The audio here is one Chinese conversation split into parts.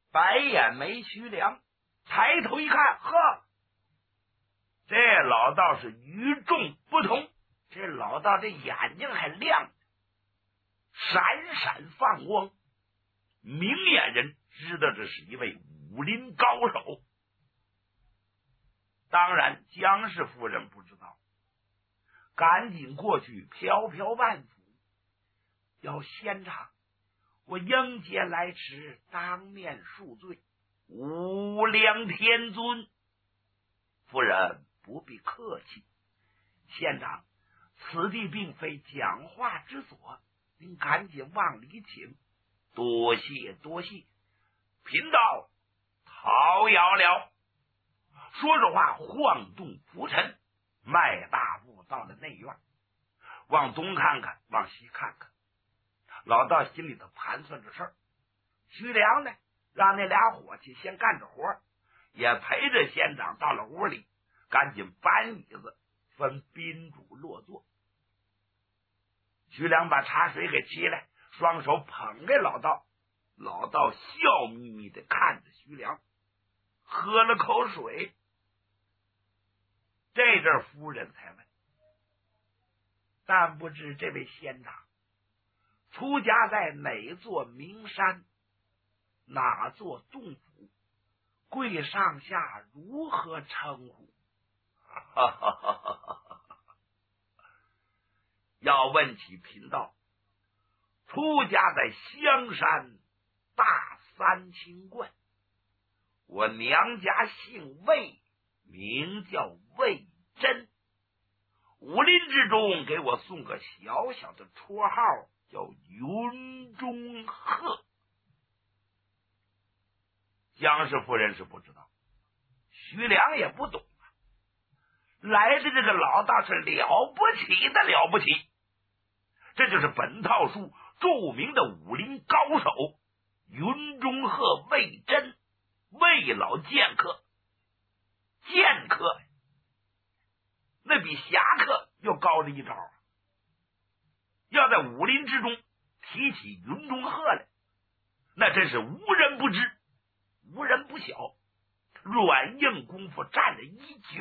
白眼眉徐良抬头一看，呵，这老道是与众不同。这老道这眼睛还亮，闪闪放光，明眼人知道这是一位武林高手。当然姜氏夫人不知道，赶紧过去飘飘万府，要仙长，我应节来迟，当面恕罪，无量天尊。夫人不必客气，仙长，此地并非讲话之所，您赶紧往里请。多谢多谢。贫道讨要了。说着话，晃动拂尘，迈大步到了内院，往东看看，往西看看。老道心里头盘算着事儿。徐良呢，让那俩伙计先干着活，也陪着仙长到了屋里，赶紧搬椅子，分宾主落座。徐良把茶水给沏来，双手捧给老道。老道笑眯眯的看着徐良，喝了口水。这阵夫人才问，但不知这位仙长出家在哪座名山，哪座洞府，贵上下如何称呼？要问起贫道，出家在香山大三清观，我娘家姓魏，名叫魏真，武林之中给我送个小小的绰号，叫云中鹤。姜氏夫人是不知道，徐良也不懂啊。来的这个老大是了不起的了不起，这就是本套书著名的武林高手云中鹤魏真，魏老剑客。剑客那比侠客要高的一招，要在武林之中提起云中鹤来，那真是无人不知，无人不晓，软硬功夫占着一绝。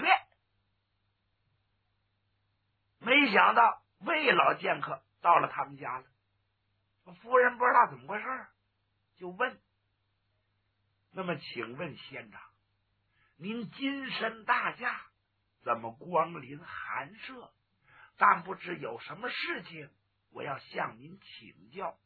没想到魏老剑客到了他们家了，夫人不知道怎么回事，就问，那么请问仙长，您金身大驾，怎么光临寒舍？但不知有什么事情，我要向您请教。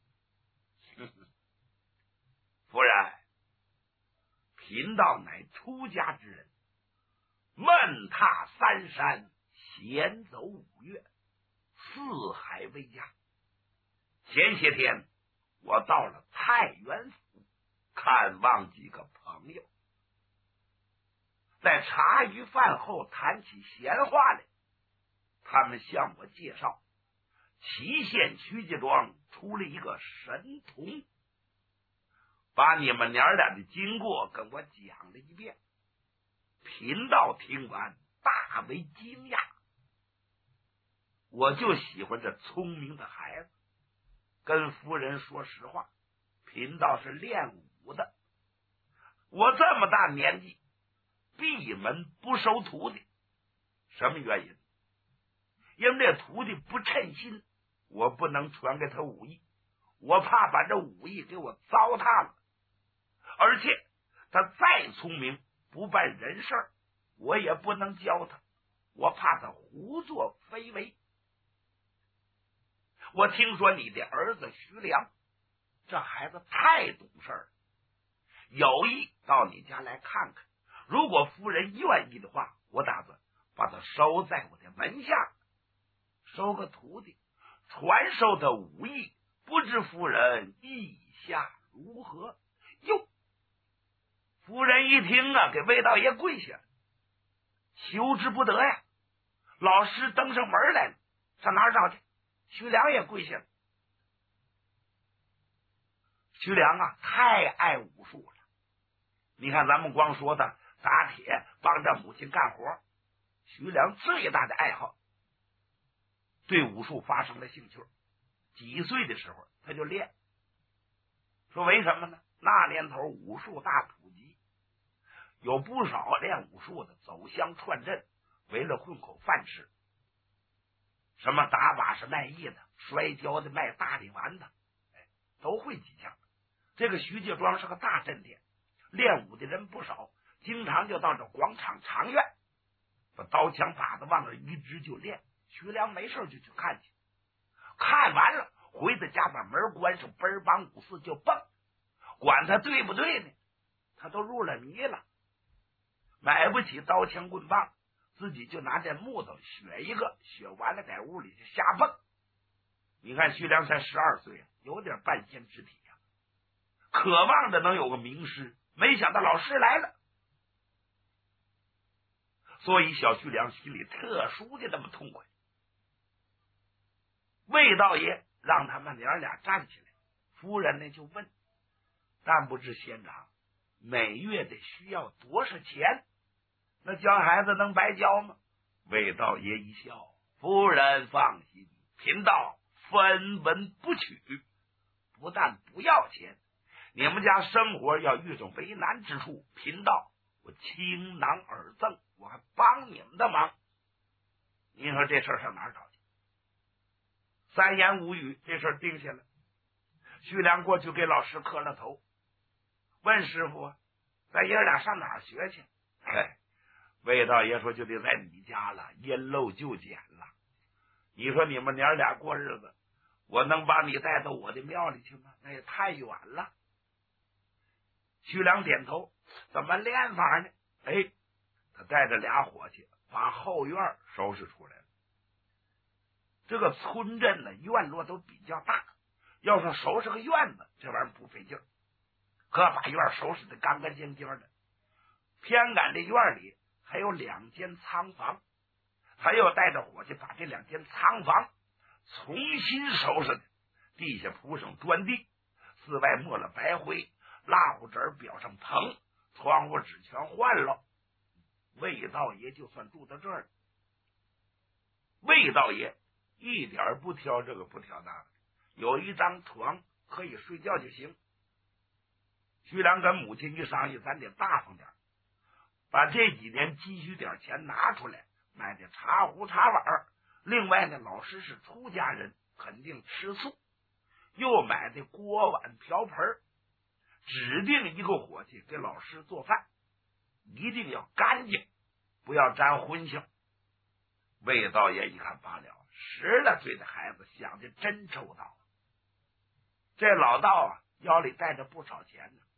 夫人，贫道乃出家之人，闷踏三山，闲走五岳，四海为家。前些天我到了太原府，看望几个朋友，在茶余饭后谈起闲话来，他们向我介绍祁县曲家庄出了一个神童，把你们娘俩的经过跟我讲了一遍。贫道听完大为惊讶，我就喜欢这聪明的孩子。跟夫人说实话，贫道是练武的，我这么大年纪闭门不收徒弟。什么原因？因为这徒弟不称心，我不能传给他武艺，我怕把这武艺给我糟蹋了。而且他再聪明不办人事，我也不能教他，我怕他胡作非为。我听说你的儿子徐良，这孩子太懂事了，有意到你家来看看，如果夫人愿意的话，我打算把他收在我的门下，收个徒弟，传授他武艺，不知夫人意下如何？哟，夫人一听啊，给魏道爷跪下，求之不得呀！老师登上门来了，上哪儿找去？徐良也跪下了。徐良啊，太爱武术了。你看咱们光说他打铁帮着母亲干活，徐良最大的爱好对武术发生了兴趣。几岁的时候他就练，说为什么呢？ 那年头武术大普及，有不少练武术的走乡串镇，为了混口饭吃，什么打把式卖艺的，摔跤的，卖大力丸的，都会几项。这个徐家庄是个大镇点，练武的人不少，经常就到这广场长院，把刀枪把子往那一支就练。徐良没事就去看去，看完了回到家把门关上，奔梆五四就蹦，管他对不对呢，他都入了迷了。买不起刀枪棍棒，自己就拿这木头削一个，削完了在屋里就瞎蹦。你看徐良才12岁，有点半仙之体呀，渴望着能有个名师，没想到老师来了，所以小徐良心里特殊的那么痛快。魏道爷让他们娘俩站起来，夫人呢就问，但不知县长每月得需要多少钱？那教孩子能白教吗？魏道爷一笑，夫人放心，贫道分文不取，不但不要钱，你们家生活要遇上为难之处，贫道我倾囊而赠，我还帮你们的忙。您说这事上哪儿找去？3言5语，这事定下了。徐良过去给老师磕了头，问师傅，咱爷俩上哪儿学去？魏道爷说就得在你家了，因陋就简了。你说你们娘俩过日子，我能把你带到我的庙里去吗？那也太远了。徐良点头，怎么练法呢？他带着俩伙计把后院收拾出来了。这个村镇的院落都比较大，要是收拾个院子，这玩意儿不费劲儿，可把院收拾的干干净净的。偏赶这院里还有2间仓房，他又带着伙计把这2间仓房重新收拾的，地下铺上砖地，四外抹了白灰，蜡糊纸裱上棚，窗户纸全换了。魏道爷就算住到这儿了。魏道爷一点不挑这个不挑那个，有一张床可以睡觉就行。徐良跟母亲一商议，咱得大方点，把这几年积蓄点钱拿出来买的茶壶茶碗。另外呢，老师是出家人，肯定吃素，又买的锅碗瓢盆，指定一个伙计给老师做饭，一定要干净，不要沾荤腥。魏道爷一看罢了，10来岁的孩子想的真周到。这老道腰里带着不少钱呢，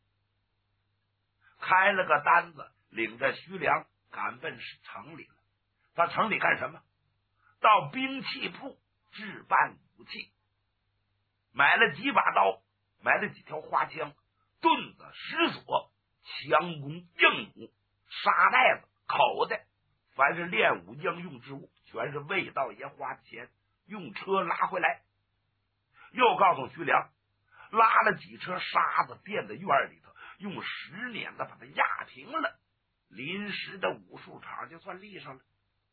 开了个单子，领着徐良赶奔城里了。到城里干什么？到兵器铺置办武器，买了几把刀，买了几条花枪、盾子、石锁、枪弓、硬弩、沙袋子、口袋，凡是练武应用之物，全是魏道爷花的钱，用车拉回来。又告诉徐良，拉了几车沙子垫在院里头，用石碾子把它压平了，临时的武术场就算立上了。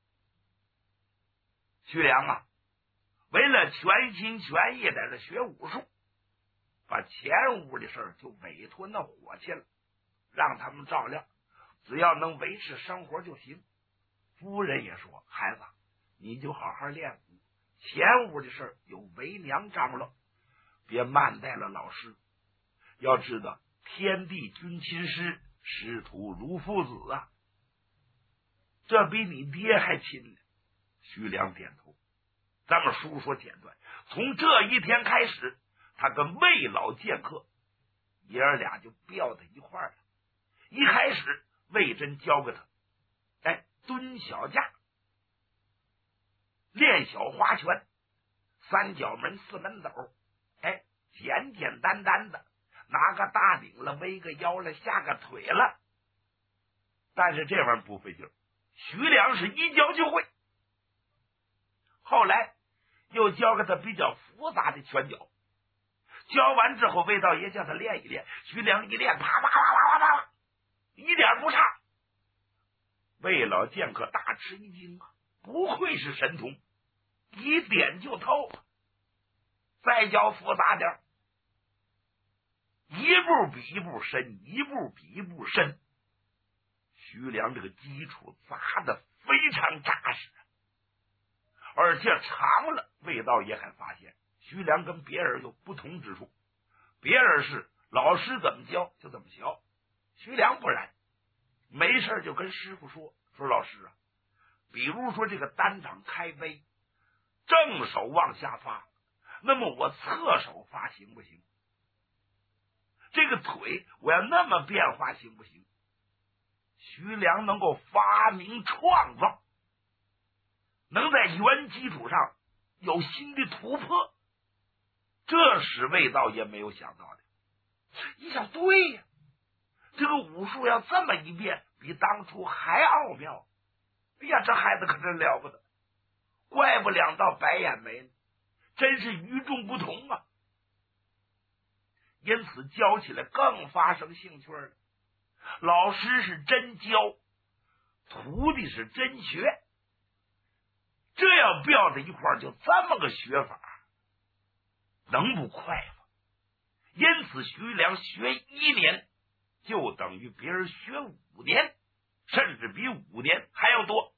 徐良为了全心全意在这学武术，把前屋的事儿就委托那伙计了，让他们照料，只要能维持生活就行。夫人也说，孩子你就好好练武，前屋的事儿有为娘张罗，别慢待了老师。要知道天地君亲师，师徒如父子啊，这比你爹还亲呢。徐良点头，咱们书说简短，从这一天开始，他跟魏老剑客爷儿俩就飙到一块儿了。一开始魏真教给他蹲小架，练小花拳，三角门四门斗，简简单单的，拿个大顶了，围个腰了，下个腿了。但是这玩意儿不费劲，徐良是一教就会。后来又教给他比较复杂的拳脚，教完之后，魏道爷叫他练一练，徐良一练，啪啪啪啪啪啪，一点不差。魏老剑客大吃一惊不愧是神童，一点就透。再教复杂点， 一步比一步深，一步比一步深。徐良这个基础砸得非常扎实，而且长了，魏道爷还发现徐良跟别人有不同之处。别人是老师怎么教就怎么教，徐良不然，没事就跟师傅说老师啊，比如说这个单掌开杯，正手往下发，那么我侧手发行不行？这个腿我要那么变化行不行？徐良能够发明创造，能在原基础上有新的突破，这是魏道爷没有想到的。一想，对呀，这个武术要这么一变，比当初还奥妙。哎呀，这孩子可真了不得，怪不两道白眼眉呢，真是与众不同啊！因此教起来更发生兴趣了。老师是真教，徒弟是真学，这要标在一块儿，就这么个学法，能不快吗？因此徐良学1年就等于别人学5年，甚至比5年还要多。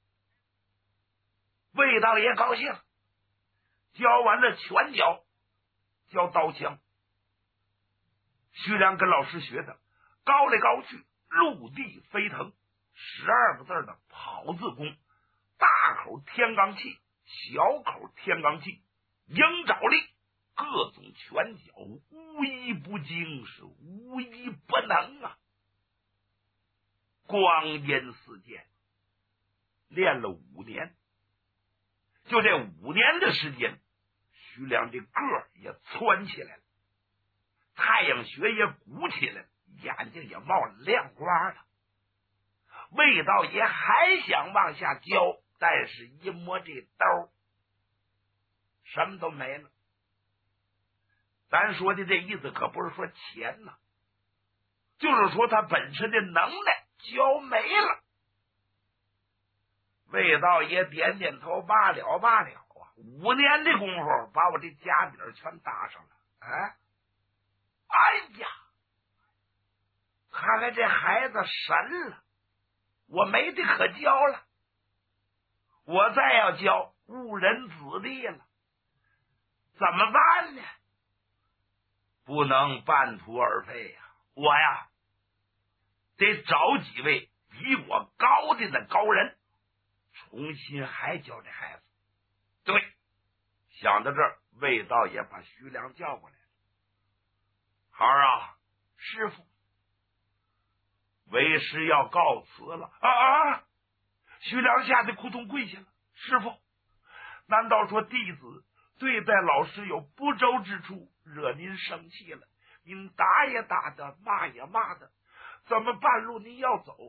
魏道爷高兴，教完了拳脚，教刀枪。徐良跟老师学的高来高去，陆地飞腾，12个字的跑字功，大口天罡气，小口天罡气，鹰爪力，各种拳脚无一不精，是无一不能啊！光阴似箭，练了5年，就这5年的时间，徐良这个儿也蹿起来了，太阳穴也鼓起来了，眼睛也冒了亮光了。魏道爷还想往下教，但是一摸这兜，什么都没了。咱说的这意思可不是说钱呐，就是说他本身的能耐教没了。魏道爷点点头，罢了罢了啊！5年的功夫把我这家底儿全搭上了。哎呀，看来这孩子神了，我没得可教了，我再要教误人子弟了，怎么办呢？不能半途而废呀！我呀，得找几位比我高的那高人，重新还教这孩子。对，想到这儿，魏道爷把徐良叫过来了。孩儿啊，师傅，为师要告辞了。徐良吓得扑通跪下了。师傅，难道说弟子对待老师有不周之处，惹您生气了？您打也打的，骂也骂的，怎么半路您要走？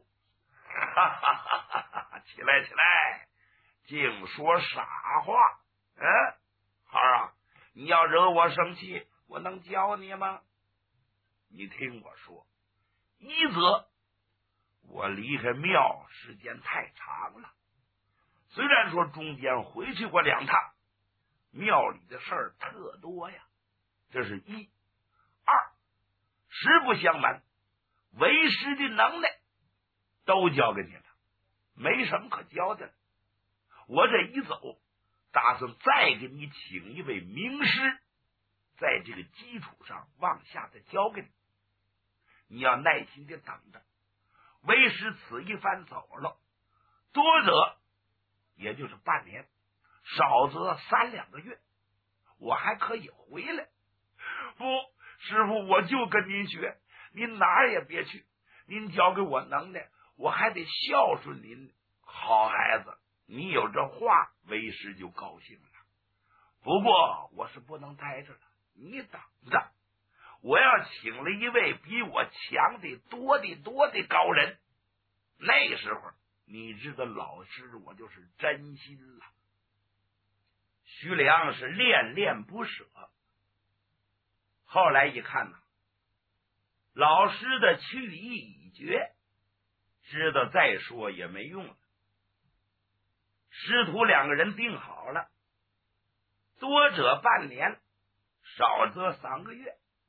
起来起来，净说傻话！孩儿啊，你要惹我生气，我能教你吗？你听我说，一则我离开庙时间太长了，虽然说中间回去过2趟，庙里的事儿特多呀，这是一。二，实不相瞒，为师的能耐都交给你了，没什么可教的了。我这一走，打算再给你请一位名师，在这个基础上往下再教给你。你要耐心的等着，为师此一番走了，多则也就是半年，少则3-2个月，我还可以回来。不，师傅，我就跟您学，您哪儿也别去，您教给我能耐，我还得孝顺您。好孩子，你有这话，为师就高兴了。不过我是不能待着了，你等着，我要请了一位比我强的多的高人，那时候你知道老师我就是真心了。徐良是恋恋不舍，后来一看呢，老师的去意已决，知道再说也没用了。师徒2个人定好了，多者半年，少则3个月，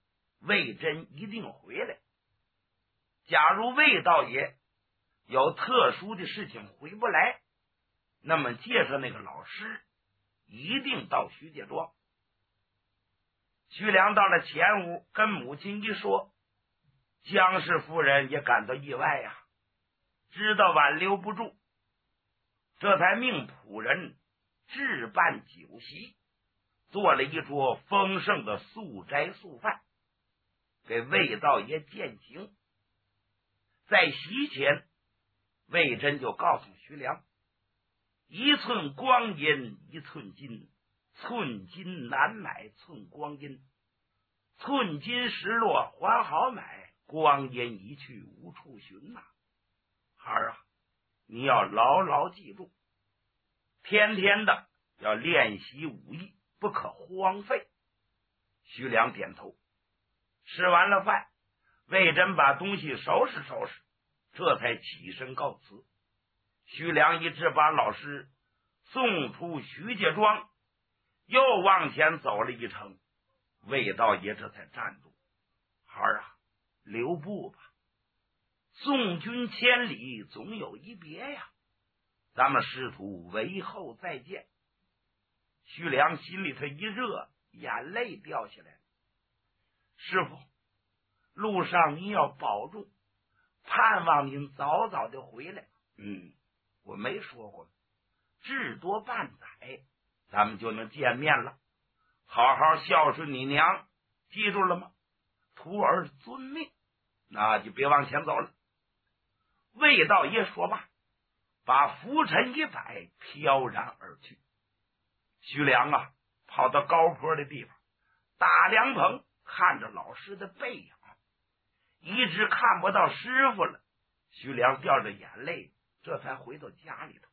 魏征一定回来。假如魏道爷有特殊的事情回不来，那么介绍那个老师一定到徐家庄。徐良到了前屋，跟母亲一说，江氏夫人也感到意外呀，知道挽留不住，这才命仆人置办酒席，做了一桌丰盛的素斋素饭，给魏道爷饯行。在席前，魏征就告诉徐良，一寸光阴一寸金，寸金难买寸光阴，寸金石落还好买，光阴一去无处寻呐。孩儿啊，你要牢牢记住，天天的要练习武艺，不可荒废。徐良点头。吃完了饭，魏征把东西收拾收拾，这才起身告辞。徐良一直把老师送出徐家庄，又往前走了一程，魏道爷这才站住。孩儿啊，留步吧，送君千里总有一别呀，咱们师徒为后再见。徐良心里头一热，眼泪掉下来了。师傅，路上您要保重，盼望您早早的回来。我没说过，至多半载咱们就能见面了。好好孝顺你娘，记住了吗？徒儿遵命。那就别往前走了。魏道爷说罢，把拂尘一摆，飘然而去。徐良啊，跑到高坡的地方，打凉棚，看着老师的背影，一直看不到师傅了。徐良掉着眼泪，这才回到家里头。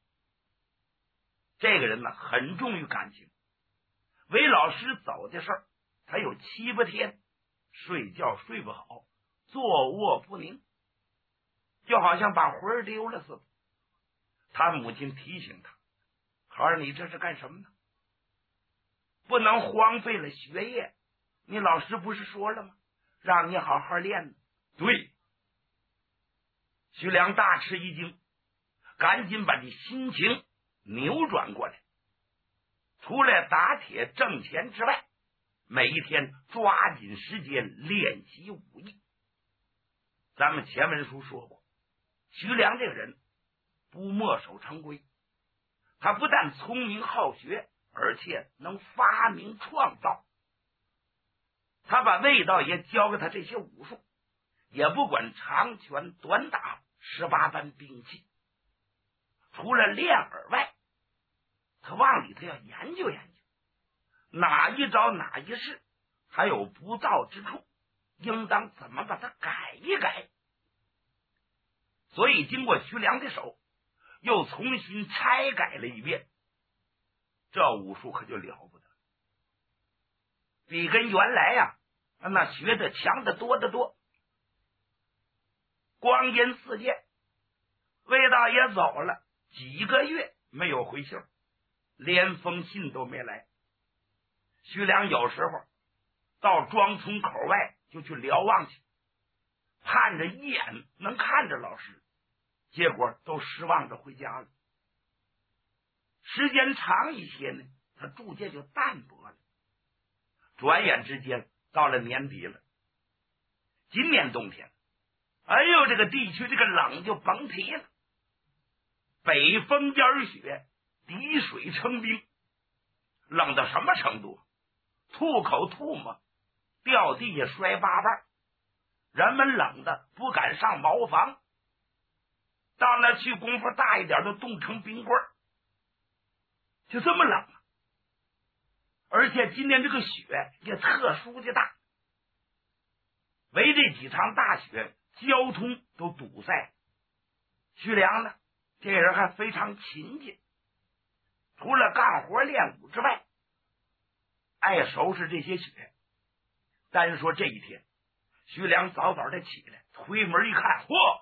这个人呢，很重于感情。韦老师走的事儿，他有7、8天睡觉睡不好，坐卧不宁，就好像把魂儿丢了似的。他母亲提醒他，孩儿，你这是干什么呢？不能荒废了学业，你老师不是说了吗？让你好好练呢。对。徐良大吃一惊，赶紧把这心情扭转过来，除了打铁挣钱之外，每一天抓紧时间练习武艺。咱们前文书说过，徐良这个人不墨守成规，他不但聪明好学，而且能发明创造。他把魏道爷教给他这些武术，也不管长拳短打18般兵器，除了练耳外，他往里头要研究研究，哪一招哪一式还有不到之处，应当怎么把它改一改。所以经过徐良的手，又重新拆改了一遍，这武术可就了不得，比跟原来呀那学的强得多得多。光阴似箭，魏道爷走了几个月没有回信，连封信都没来。徐良有时候到庄村口外就去瞭望去，盼着一眼能看着老师，结果都失望着回家了。时间长一些呢，他逐渐就淡薄了。转眼之间到了年底了，今年冬天，哎呦，这个地区这个冷就甭提了，北风烟雪，滴水成冰，冷到什么程度？吐口唾沫，掉地下摔八瓣，人们冷的不敢上茅房，到那去功夫大一点都冻成冰棍儿，就这么冷啊！而且今年这个雪也特殊的大，为这几场大雪，交通都堵塞。徐良呢，这人还非常勤勤，除了干活练武之外，爱收拾这些雪。单说这一天，徐良早早的起来，推门一看，嚯，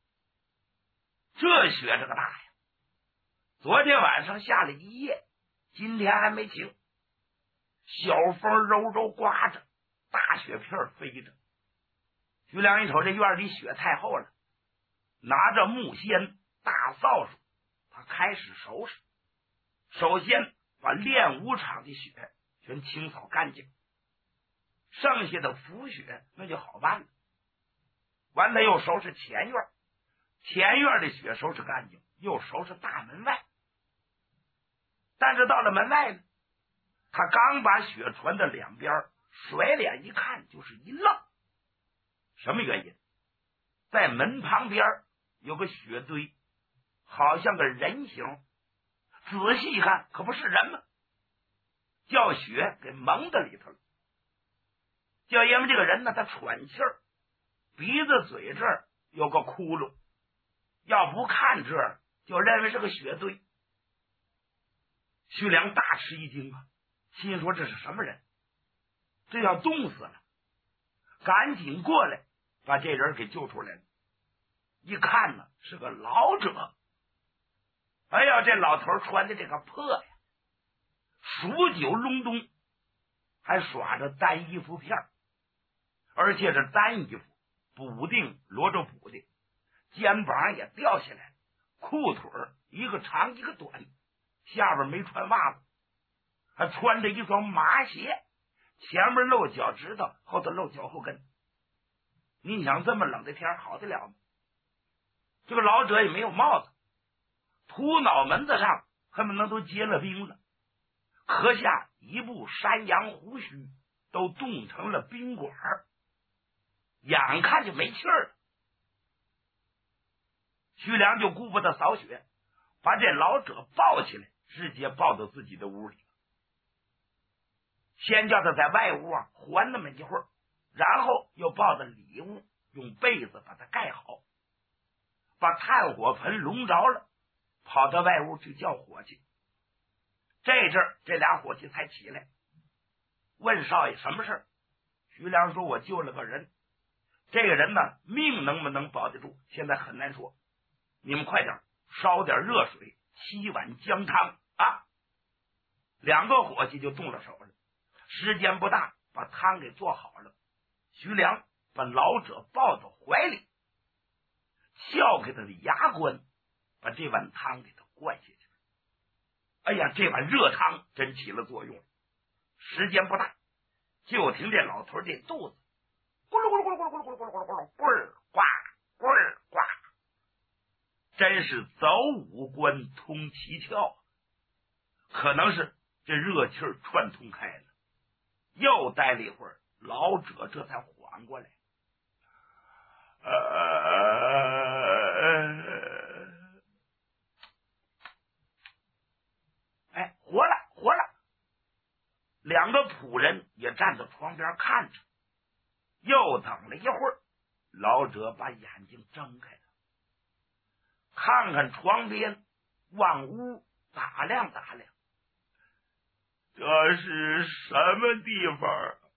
这雪这个大呀！昨天晚上下了一夜，今天还没晴，小风柔柔刮着， 大雪片飞着。徐良一瞅这院里雪太厚了，拿着木锨大扫帚，他开始收拾。首先把练武场的雪全清扫干净，剩下的浮雪那就好办了。完了又收拾前院，前院的雪收拾干净，又收拾大门外。但是到了门外呢，他刚把雪传的两边，甩脸一看就是一愣。什么原因？在门旁边有个雪堆，好像个人形，仔细一看可不是人吗？叫雪给蒙在里头了。叫爷们这个人呢，他喘气儿，鼻子嘴这儿有个窟窿，要不看这儿就认为是个雪堆。徐良大吃一惊啊，心说这是什么人？这要冻死了，赶紧过来把这人给救出来了。一看呢，是个老者。哎呀，这老头穿的这个破呀，数九隆冬，还耍着单衣服片，而且这单衣服补丁罗着补的，肩膀也掉下来，裤腿一个长一个短，下边没穿袜子，还穿着一双麻鞋，前面露脚趾头，后头露脚后跟。你想这么冷的天好得了吗？这个老者也没有帽子，秃脑门子上恨不能都结了冰了，壳下一部山羊胡须都冻成了冰管，眼看就没气儿了。徐良就顾不得扫雪，把这老者抱起来，直接抱到自己的屋里。先叫他在外屋缓那么一会儿，然后又抱到里屋，用被子把他盖好，把炭火盆笼着了，跑到外屋去叫伙计。这阵儿这俩伙计才起来，问少爷什么事儿？徐良说：“我救了个人，这个人呢命能不能保得住，现在很难说。你们快点烧点热水，7碗姜汤啊！”两个伙计就动了手了，时间不大，把汤给做好了。徐良把老者抱到怀里，撬开他的牙关，把这碗汤给他灌下去。哎呀，这碗热汤真起了作用。时间不大，就听这老头这肚子咕噜咕噜咕噜咕噜咕噜咕噜咕噜咕噜咕噜，咕儿呱咕儿呱，真是走五关通七窍。可能是这热气串通开了，又待了一会儿，老者这才缓过来。哎，活了活了！两个仆人也站在床边看着。又等了一会儿，老者把眼睛睁开了，看看床边，往屋打量打量。这是什么地方